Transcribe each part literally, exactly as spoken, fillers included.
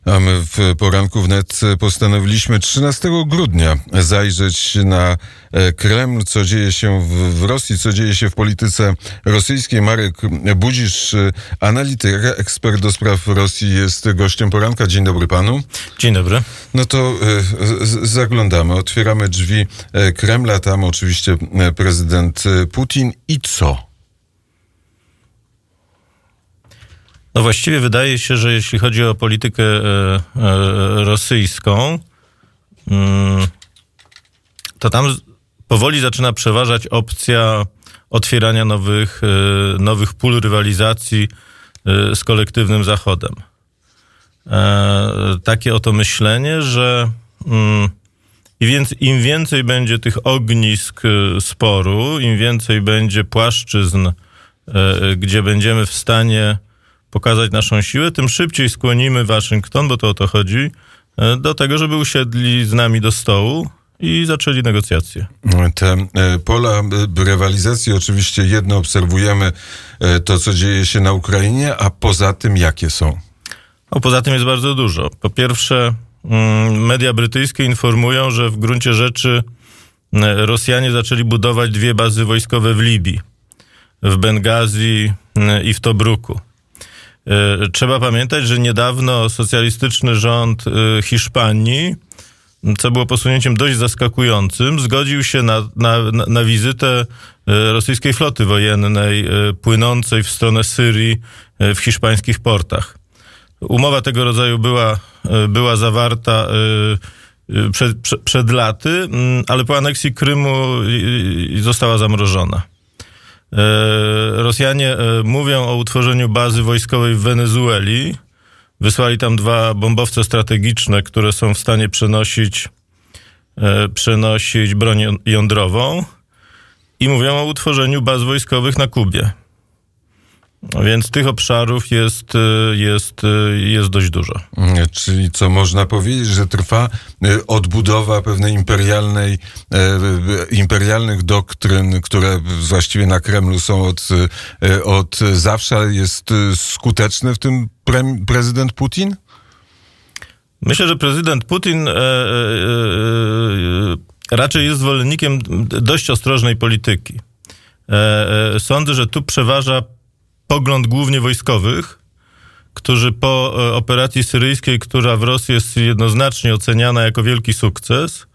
A my w poranku wnet postanowiliśmy trzynastego grudnia zajrzeć na Kreml, co dzieje się w, w Rosji, co dzieje się w polityce rosyjskiej. Marek Budzisz, analityk, ekspert do spraw Rosji, jest gościem poranka. Dzień dobry panu. Dzień dobry. No to z, zaglądamy, otwieramy drzwi Kremla, tam oczywiście prezydent Putin i co? No właściwie wydaje się, że jeśli chodzi o politykę e, e, rosyjską, mm, to tam powoli zaczyna przeważać opcja otwierania nowych, e, nowych pól rywalizacji e, z kolektywnym Zachodem. E, takie oto myślenie, że mm, i więc, im więcej będzie tych ognisk sporu, im więcej będzie płaszczyzn, e, gdzie będziemy w stanie pokazać naszą siłę, tym szybciej skłonimy Waszyngton, bo to o to chodzi, do tego, żeby usiedli z nami do stołu i zaczęli negocjacje. Te pola rywalizacji, oczywiście jedno obserwujemy, to co dzieje się na Ukrainie, a poza tym jakie są? No, poza tym jest bardzo dużo. Po pierwsze, media brytyjskie informują, że w gruncie rzeczy Rosjanie zaczęli budować dwie bazy wojskowe w Libii, w Bengazji i w Tobruku. Trzeba pamiętać, że niedawno socjalistyczny rząd Hiszpanii, co było posunięciem dość zaskakującym, zgodził się na, na, na wizytę rosyjskiej floty wojennej płynącej w stronę Syrii w hiszpańskich portach. Umowa tego rodzaju była, była zawarta przed, przed, przed laty, ale po aneksji Krymu została zamrożona. Rosjanie mówią o utworzeniu bazy wojskowej w Wenezueli. Wysłali tam dwa bombowce strategiczne, które są w stanie przenosić, przenosić broń jądrową. I mówią o utworzeniu baz wojskowych na Kubie. Więc tych obszarów jest, jest, jest dość dużo. Czyli co można powiedzieć, że trwa odbudowa pewnej imperialnej, imperialnych doktryn, które właściwie na Kremlu są od, od zawsze. Jest skuteczny w tym pre, prezydent Putin? Myślę, że prezydent Putin e, e, e, raczej jest zwolennikiem dość ostrożnej polityki. E, e, sądzę, że tu przeważa pogląd głównie wojskowych, którzy po operacji syryjskiej, która w Rosji jest jednoznacznie oceniana jako wielki sukces,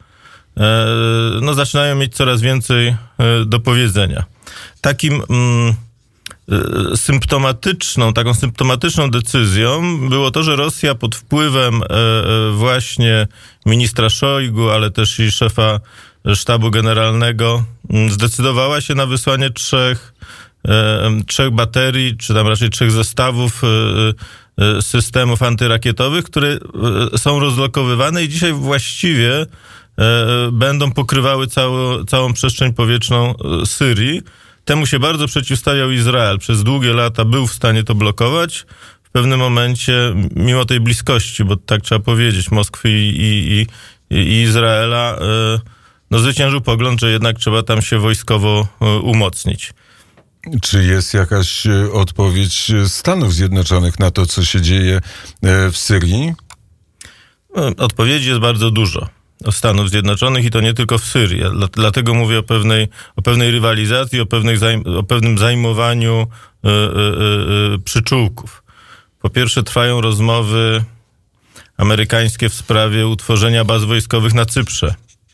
no zaczynają mieć coraz więcej do powiedzenia. Takim mm, symptomatyczną, taką symptomatyczną decyzją było to, że Rosja pod wpływem właśnie ministra Szojgu, ale też i szefa sztabu generalnego zdecydowała się na wysłanie trzech trzech baterii, czy tam raczej trzech zestawów systemów antyrakietowych, które są rozlokowywane i dzisiaj właściwie będą pokrywały całą, całą przestrzeń powietrzną Syrii. Temu się bardzo przeciwstawiał Izrael. Przez długie lata był w stanie to blokować. W pewnym momencie, mimo tej bliskości, bo tak trzeba powiedzieć, Moskwy i, i, i Izraela, no zwyciężył pogląd, że jednak trzeba tam się wojskowo umocnić. Czy jest jakaś odpowiedź Stanów Zjednoczonych na to, co się dzieje w Syrii? Odpowiedzi jest bardzo dużo Stanów Zjednoczonych i to nie tylko w Syrii. Dlatego mówię o pewnej, o pewnej rywalizacji, o, pewnych zajm- o pewnym zajmowaniu y, y, y, przyczółków. Po pierwsze, trwają rozmowy amerykańskie w sprawie utworzenia baz wojskowych na Cyprze,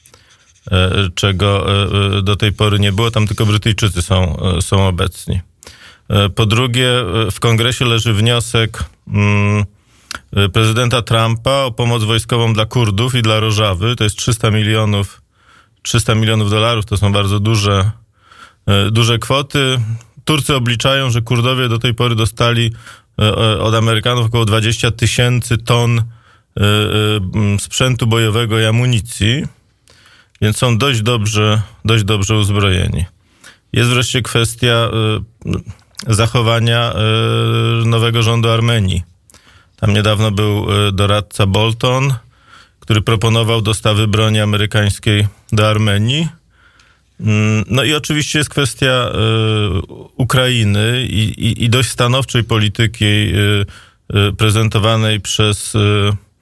czego do tej pory nie było. Tam tylko Brytyjczycy są, są obecni. Po drugie, w Kongresie leży wniosek prezydenta Trumpa o pomoc wojskową dla Kurdów i dla Rożawy. To jest trzysta milionów, trzysta milionów dolarów. To są bardzo duże, duże kwoty. Turcy obliczają, że Kurdowie do tej pory dostali od Amerykanów około dwadzieścia tysięcy ton sprzętu bojowego i amunicji. Więc są dość dobrze, dość dobrze uzbrojeni. Jest wreszcie kwestia y, zachowania y, nowego rządu Armenii. Tam niedawno był y, doradca Bolton, który proponował dostawy broni amerykańskiej do Armenii. Y, no i oczywiście jest kwestia y, Ukrainy i, i, i dość stanowczej polityki y, y, prezentowanej przez y,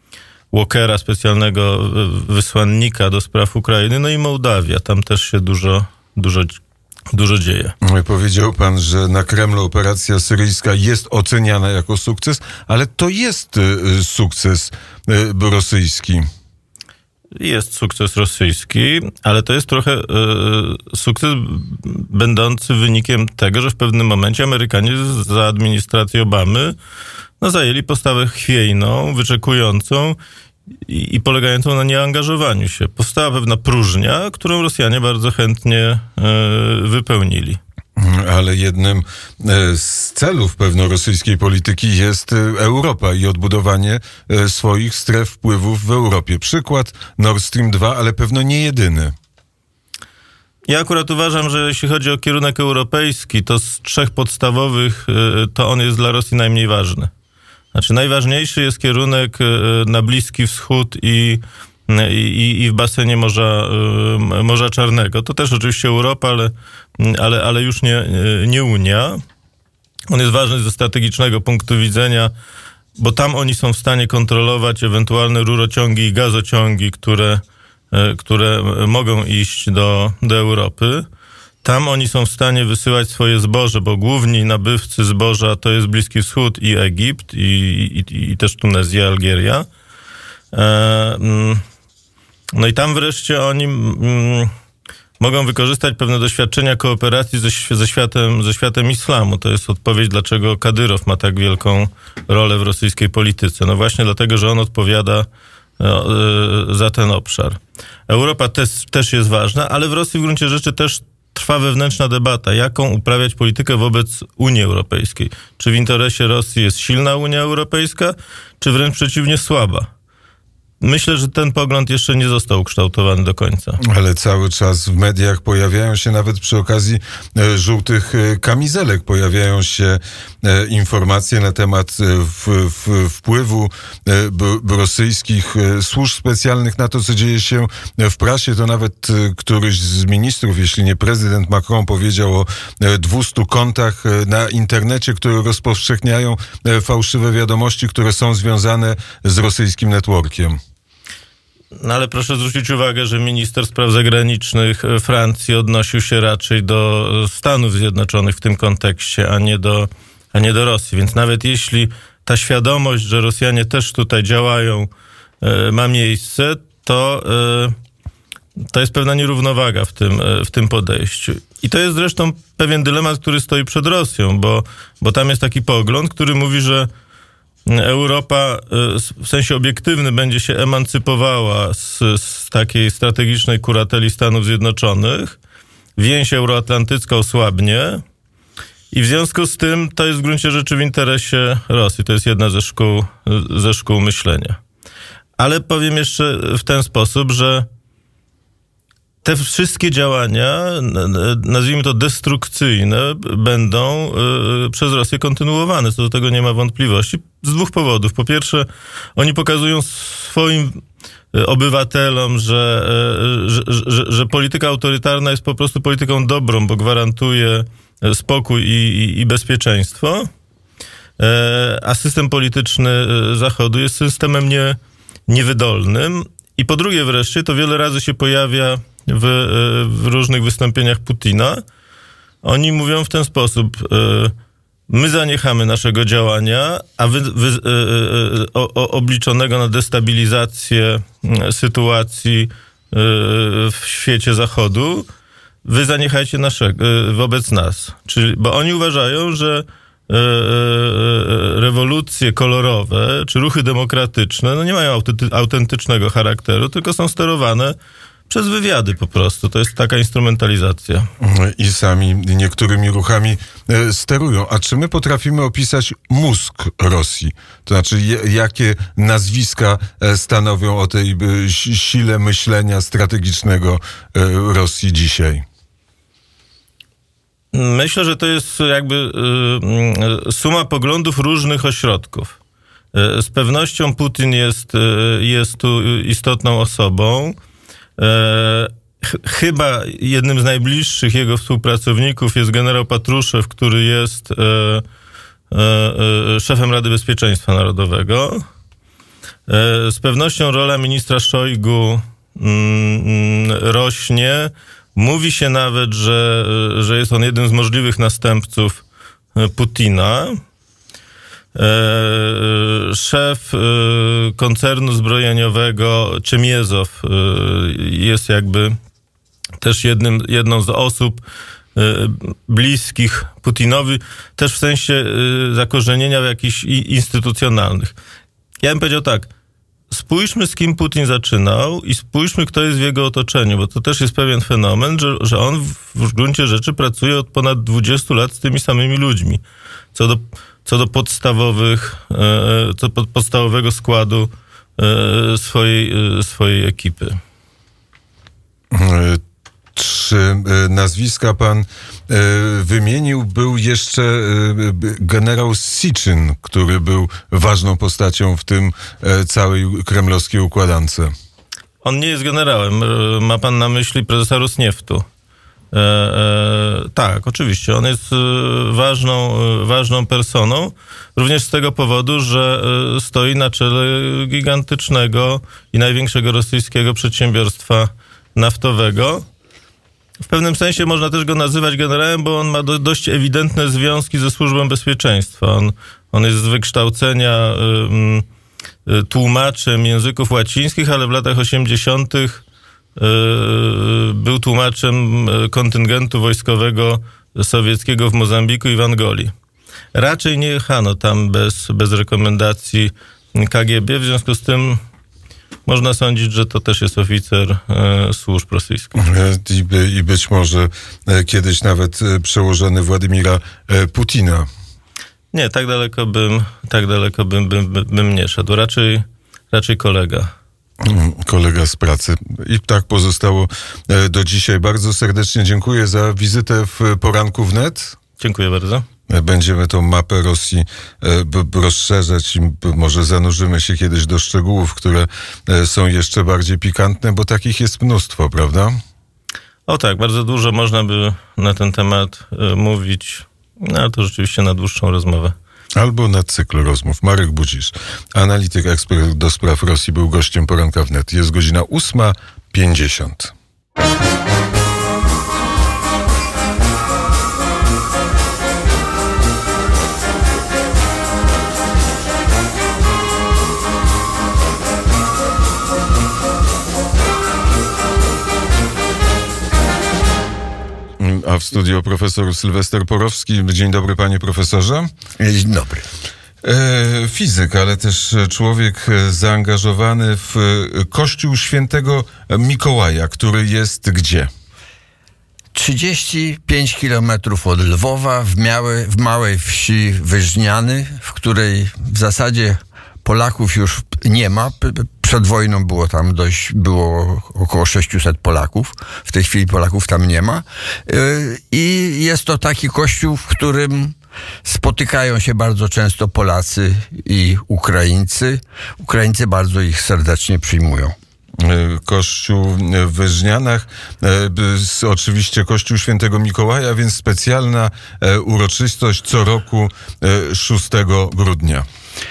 Walkera, specjalnego wysłannika do spraw Ukrainy, no i Mołdawia. Tam też się dużo, dużo, dużo dzieje. Powiedział pan, że na Kremlu operacja syryjska jest oceniana jako sukces, ale to jest sukces rosyjski. Jest sukces rosyjski, ale to jest trochę e, sukces będący wynikiem tego, że w pewnym momencie Amerykanie za administracji Obamy no, zajęli postawę chwiejną, wyczekującą i, i polegającą na nieangażowaniu się. Powstała pewna próżnia, którą Rosjanie bardzo chętnie e, wypełnili. Ale jednym z celów pewno rosyjskiej polityki jest Europa i odbudowanie swoich stref wpływów w Europie. Przykład Nord Stream dwa, ale pewno nie jedyny. Ja akurat uważam, że jeśli chodzi o kierunek europejski, to z trzech podstawowych to on jest dla Rosji najmniej ważny. Znaczy najważniejszy jest kierunek na Bliski Wschód i I, i w basenie Morza, Morza Czarnego. To też oczywiście Europa, ale, ale, ale już nie, nie Unia. On jest ważny ze strategicznego punktu widzenia, bo tam oni są w stanie kontrolować ewentualne rurociągi i gazociągi, które, które mogą iść do, do Europy. Tam oni są w stanie wysyłać swoje zboże, bo główni nabywcy zboża to jest Bliski Wschód i Egipt, i, i, i też Tunezja, Algieria. E, No i tam wreszcie oni mm, mogą wykorzystać pewne doświadczenia kooperacji ze, ze, światem, ze światem islamu. To jest odpowiedź, dlaczego Kadyrow ma tak wielką rolę w rosyjskiej polityce. No właśnie dlatego, że on odpowiada no, y, za ten obszar. Europa też, też jest ważna, ale w Rosji w gruncie rzeczy też trwa wewnętrzna debata, jaką uprawiać politykę wobec Unii Europejskiej. Czy w interesie Rosji jest silna Unia Europejska, czy wręcz przeciwnie słaba? Myślę, że ten pogląd jeszcze nie został ukształtowany do końca. Ale cały czas w mediach pojawiają się, nawet przy okazji e, żółtych e, kamizelek, pojawiają się e, informacje na temat e, w, w, wpływu e, b, rosyjskich e, służb specjalnych na to, co dzieje się w prasie. To nawet e, któryś z ministrów, jeśli nie prezydent Macron, powiedział o e, dwustu kontach e, na internecie, które rozpowszechniają e, fałszywe wiadomości, które są związane z rosyjskim networkiem. No ale proszę zwrócić uwagę, że minister spraw zagranicznych Francji odnosił się raczej do Stanów Zjednoczonych w tym kontekście, a nie do, a nie do Rosji. Więc nawet jeśli ta świadomość, że Rosjanie też tutaj działają, ma miejsce, to, to jest pewna nierównowaga w tym, w tym podejściu. I to jest zresztą pewien dylemat, który stoi przed Rosją, bo, bo tam jest taki pogląd, który mówi, że Europa w sensie obiektywnym będzie się emancypowała z, z takiej strategicznej kurateli Stanów Zjednoczonych. Więź euroatlantycka osłabnie i w związku z tym to jest w gruncie rzeczy w interesie Rosji. To jest jedna ze szkół, ze szkół myślenia. Ale powiem jeszcze w ten sposób, że te wszystkie działania, nazwijmy to destrukcyjne, będą y, przez Rosję kontynuowane. Co do tego nie ma wątpliwości. Z dwóch powodów. Po pierwsze, oni pokazują swoim obywatelom, że, y, że, że, że polityka autorytarna jest po prostu polityką dobrą, bo gwarantuje spokój i, i, i bezpieczeństwo, y, a system polityczny Zachodu jest systemem nie, niewydolnym. I po drugie wreszcie, to wiele razy się pojawia W, w różnych wystąpieniach Putina. Oni mówią w ten sposób: my zaniechamy naszego działania, a wy, wy o, o, obliczonego na destabilizację sytuacji w świecie Zachodu, wy zaniechajcie naszego, wobec nas. Czyli, bo oni uważają, że rewolucje kolorowe czy ruchy demokratyczne no nie mają autentycznego charakteru, tylko są sterowane przez wywiady po prostu. To jest taka instrumentalizacja. I sami niektórymi ruchami sterują. A czy my potrafimy opisać mózg Rosji? To znaczy, jakie nazwiska stanowią o tej sile myślenia strategicznego Rosji dzisiaj? Myślę, że to jest jakby suma poglądów różnych ośrodków. Z pewnością Putin jest, jest tu istotną osobą. Chyba jednym z najbliższych jego współpracowników jest generał Patruszew, który jest szefem Rady Bezpieczeństwa Narodowego. Z pewnością rola ministra Szojgu rośnie. Mówi się nawet, że, że jest on jednym z możliwych następców Putina. Szef koncernu zbrojeniowego Ciemiezow jest jakby też jednym, jedną z osób bliskich Putinowi, też w sensie zakorzenienia w jakichś instytucjonalnych. Ja bym powiedział tak, spójrzmy, z kim Putin zaczynał i spójrzmy, kto jest w jego otoczeniu, bo to też jest pewien fenomen, że, że on w, w gruncie rzeczy pracuje od ponad dwudziestu lat z tymi samymi ludźmi. Co do, co do podstawowych, co do podstawowego składu swojej, swojej ekipy. Czy nazwiska pan wymienił? Był jeszcze generał Siczyn, który był ważną postacią w tym całej kremlowskiej układance. On nie jest generałem. Ma pan na myśli prezesa Rosnieftu. E, e, tak, oczywiście. On jest ważną, ważną personą. Również z tego powodu, że stoi na czele gigantycznego i największego rosyjskiego przedsiębiorstwa naftowego. W pewnym sensie można też go nazywać generałem, bo on ma do, dość ewidentne związki ze Służbą Bezpieczeństwa. On, on jest z wykształcenia y, y, tłumaczem języków łacińskich, ale w latach osiemdziesiątych y, był tłumaczem kontyngentu wojskowego sowieckiego w Mozambiku i w Angolii. Raczej nie jechano tam bez, bez rekomendacji K G B, w związku z tym można sądzić, że to też jest oficer e, służb rosyjskich. I, by, I być może e, kiedyś nawet e, przełożony Władimira e, Putina. Nie, tak daleko bym, tak daleko bym, bym, bym nie szedł. Raczej, raczej kolega. Kolega z pracy. I tak pozostało e, do dzisiaj. Bardzo serdecznie dziękuję za wizytę w Poranku Wnet. Dziękuję bardzo. Będziemy tą mapę Rosji b- rozszerzać i b- może zanurzymy się kiedyś do szczegółów, które e, są jeszcze bardziej pikantne, bo takich jest mnóstwo, prawda? O tak, bardzo dużo można by na ten temat e, mówić, no, ale to rzeczywiście na dłuższą rozmowę. Albo na cykl rozmów. Marek Budzisz, analityk, ekspert do spraw Rosji, był gościem Poranka Wnet. Jest godzina ósma pięćdziesiąt. A w studio profesor Sylwester Porowski. Dzień dobry, panie profesorze. Dzień dobry. E, fizyk, ale też człowiek zaangażowany w Kościół Świętego Mikołaja, który jest gdzie? trzydzieści pięć kilometrów od Lwowa, w, miałe, w małej wsi Wyżniany, w której w zasadzie Polaków już nie ma. Przed wojną było tam dość, było około sześciuset Polaków. W tej chwili Polaków tam nie ma. I jest to taki kościół, w którym spotykają się bardzo często Polacy i Ukraińcy. Ukraińcy bardzo ich serdecznie przyjmują. Kościół w Wyżnianach, oczywiście Kościół Świętego Mikołaja, więc specjalna uroczystość co roku szóstego grudnia.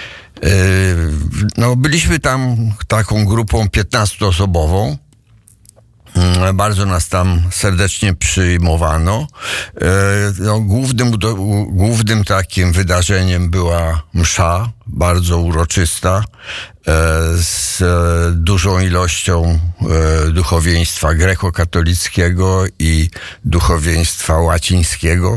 No, byliśmy tam taką grupą piętnastoosobową. Bardzo nas tam serdecznie przyjmowano. No, głównym, do, głównym takim wydarzeniem była msza, bardzo uroczysta, z dużą ilością duchowieństwa grekokatolickiego i duchowieństwa łacińskiego.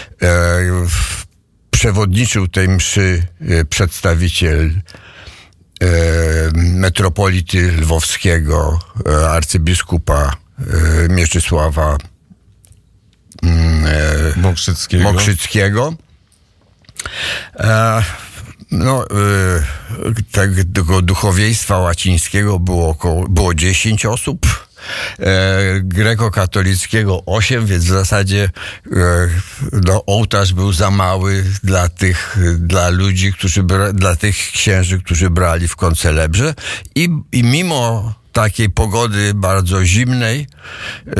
Przewodniczył tej mszy przedstawiciel e, metropolity lwowskiego, e, arcybiskupa e, Mieczysława e, Mokrzyckiego. Mokrzyckiego. E, no, e, tego duchowieństwa łacińskiego było około, było dziesięć osób. E, grekokatolickiego osiem, więc w zasadzie e, no, ołtarz był za mały dla tych, dla ludzi, którzy bra, dla tych księży, którzy brali w koncelebrze i, i mimo takiej pogody bardzo zimnej e,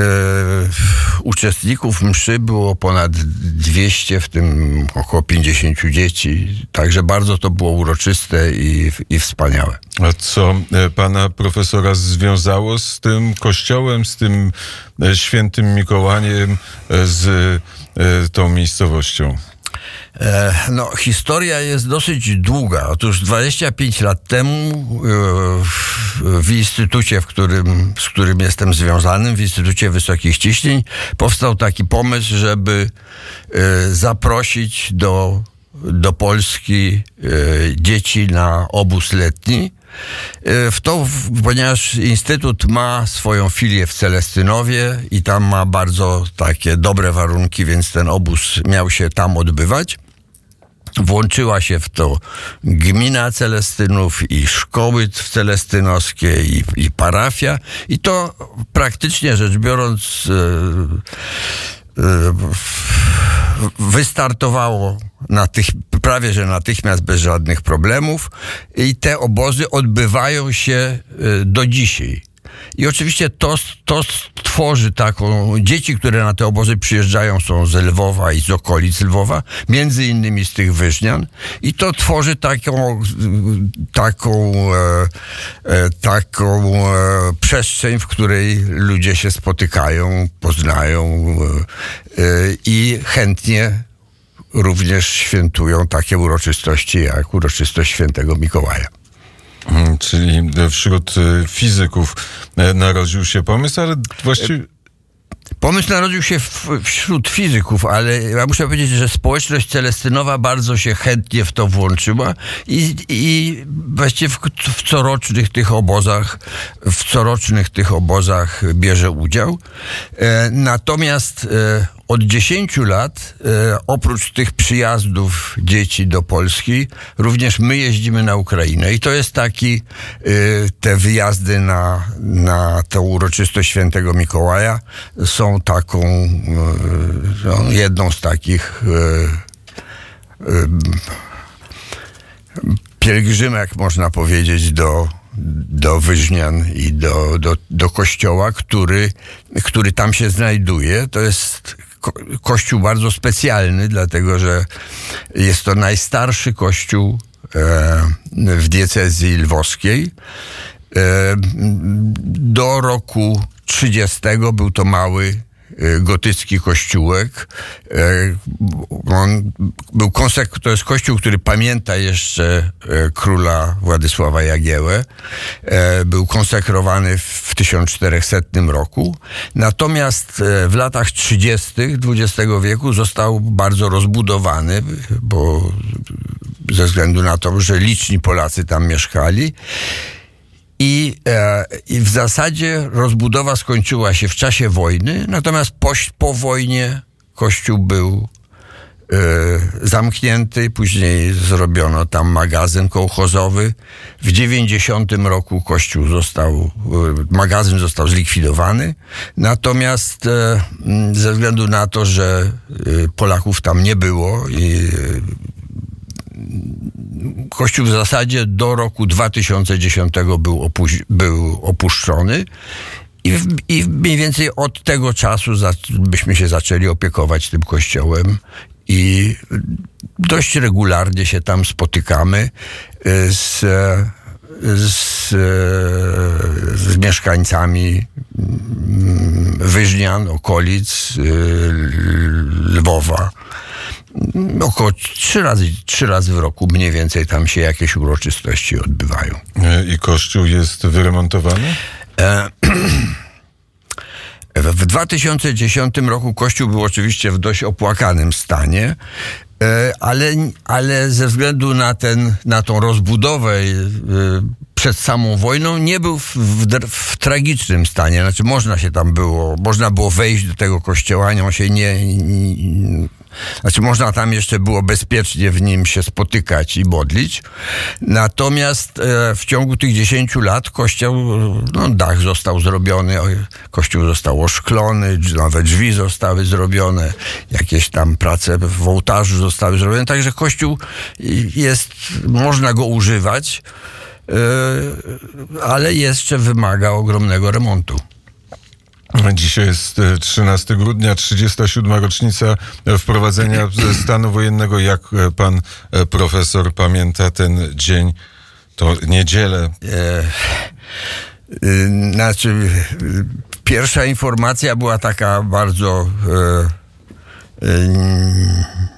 uczestników mszy było ponad dwieście, w tym około pięćdziesięciu dzieci. Także bardzo to było uroczyste i, i wspaniałe. A co e, pana profesora związało z tym kościołem, z tym e, świętym Mikołajem, e, z e, tą miejscowością? No, historia jest dosyć długa. Otóż dwadzieścia pięć lat temu w instytucie, w którym, z którym jestem związanym, w Instytucie Wysokich Ciśnień, powstał taki pomysł, żeby zaprosić do, do Polski dzieci na obóz letni. W to, ponieważ Instytut ma swoją filię w Celestynowie i tam ma bardzo takie dobre warunki, więc ten obóz miał się tam odbywać. Włączyła się w to gmina Celestynów i szkoły celestynowskie i, i parafia i to praktycznie rzecz biorąc yy, yy, wystartowało natych, prawie że natychmiast bez żadnych problemów i te obozy odbywają się do dzisiaj. I oczywiście to, to tworzy taką... Dzieci, które na te obozy przyjeżdżają, są z Lwowa i z okolic Lwowa, między innymi z tych Wyżnian. I to tworzy taką, taką, e, taką e, przestrzeń, w której ludzie się spotykają, poznają e, i chętnie również świętują takie uroczystości jak uroczystość świętego Mikołaja. Czyli wśród fizyków narodził się pomysł, ale właściwie... Pomysł narodził się w, wśród fizyków, ale ja muszę powiedzieć, że społeczność celestynowa bardzo się chętnie w to włączyła i, i właściwie w, w corocznych tych obozach, w corocznych tych obozach bierze udział. E, natomiast e, od dziesięciu lat, e, oprócz tych przyjazdów dzieci do Polski, również my jeździmy na Ukrainę i to jest taki, e, te wyjazdy na, na tę uroczystość świętego Mikołaja są taką, e, no, jedną z takich e, e, pielgrzymek, można powiedzieć, do, do Wyżnian i do, do, do kościoła, który, który tam się znajduje. To jest ko- kościół bardzo specjalny, dlatego że jest to najstarszy kościół e, w diecezji lwowskiej. E, do roku trzydziestego był to mały gotycki kościółek. On był konsek- to jest kościół, który pamięta jeszcze króla Władysława Jagiełę. Był konsekrowany w tysiąc czterysta roku. Natomiast w latach trzydziestych dwudziestego wieku został bardzo rozbudowany, bo ze względu na to, że liczni Polacy tam mieszkali. I, e, I w zasadzie rozbudowa skończyła się w czasie wojny, natomiast po, po wojnie kościół był e, zamknięty, później zrobiono tam magazyn kołchozowy. W dziewięćdziesiątym roku kościół został, e, magazyn został zlikwidowany, natomiast e, ze względu na to, że e, Polaków tam nie było i e, Kościół w zasadzie do roku dwa tysiące dziesiątego był, opuś- był opuszczony i, w, i mniej więcej od tego czasu za- byśmy się zaczęli opiekować tym kościołem i dość regularnie się tam spotykamy z, z, z mieszkańcami Wyżnian, okolic, Lwowa. Około trzy razy, trzy razy w roku mniej więcej tam się jakieś uroczystości odbywają. I kościół jest wyremontowany? E, w dwa tysiące dziesiątym roku kościół był oczywiście w dość opłakanym stanie, e, ale, ale ze względu na, ten, na tą rozbudowę e, przed samą wojną nie był w, w, w tragicznym stanie. Znaczy można się tam było, można było wejść do tego kościoła, on się nie... nie Znaczy można tam jeszcze było bezpiecznie w nim się spotykać i modlić. Natomiast e, w ciągu tych dziesięciu lat kościół, no dach został zrobiony, kościół został oszklony, nowe drzwi zostały zrobione, jakieś tam prace w ołtarzu zostały zrobione. Także kościół jest, można go używać. ale jeszcze wymaga ogromnego remontu. Dzisiaj jest trzynastego grudnia, trzydziesta siódma rocznica wprowadzenia stanu wojennego. Jak pan profesor pamięta ten dzień? To niedzielę. E, znaczy, pierwsza informacja była taka bardzo e, e,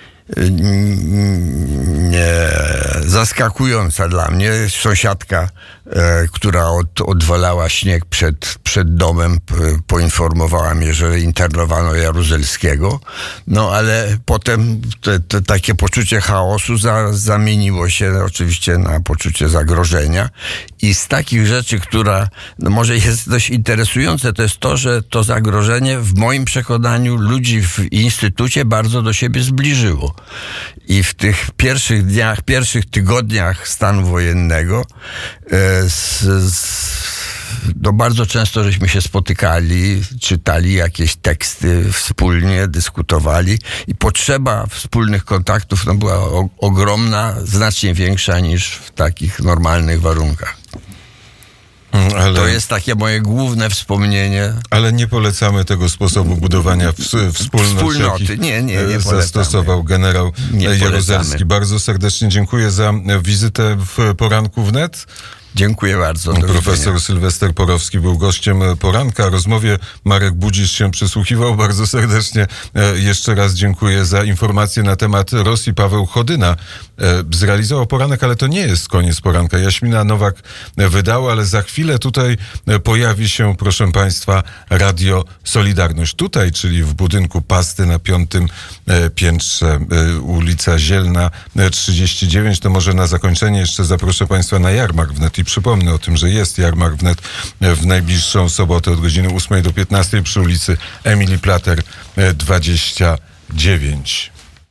nie, zaskakująca dla mnie. Sąsiadka, e, która od, odwalała śnieg przed, przed domem, p, poinformowała mnie, że internowano Jaruzelskiego. No ale potem te, te, takie poczucie chaosu za, zamieniło się oczywiście na poczucie zagrożenia. I z takich rzeczy, która no może jest dość interesujące, to jest to, że to zagrożenie w moim przekonaniu ludzi w instytucie bardzo do siebie zbliżyło. I w tych pierwszych dniach, pierwszych tygodniach stanu wojennego e, z, z, no bardzo często żeśmy się spotykali, czytali jakieś teksty wspólnie, dyskutowali i potrzeba wspólnych kontaktów no, była o, ogromna, znacznie większa niż w takich normalnych warunkach. Ale, to jest takie moje główne wspomnienie. Ale nie polecamy tego sposobu budowania w, wspólnot, wspólnoty. Nie, nie, nie zastosował generał nie Jaruzelski. polecamy. Bardzo serdecznie dziękuję za wizytę w Poranku Wnet. Dziękuję bardzo. Profesor Sylwester Porowski był gościem poranka. Rozmowie Marek Budzisz się przysłuchiwał. Bardzo serdecznie jeszcze raz dziękuję za informacje na temat Rosji. Paweł Chodyna zrealizował poranek, ale to nie jest koniec poranka. Jaśmina Nowak wydała, ale za chwilę tutaj pojawi się, proszę Państwa, Radio Solidarność. Tutaj, czyli w budynku Pasty na piątym piętrze, ulica Zielna trzydzieści dziewięć. To może na zakończenie jeszcze zaproszę Państwa na jarmark wnet. I przypomnę o tym, że jest jarmark wnet w najbliższą sobotę od godziny ósmej do piętnastej przy ulicy Emilii Plater dwadzieścia dziewięć.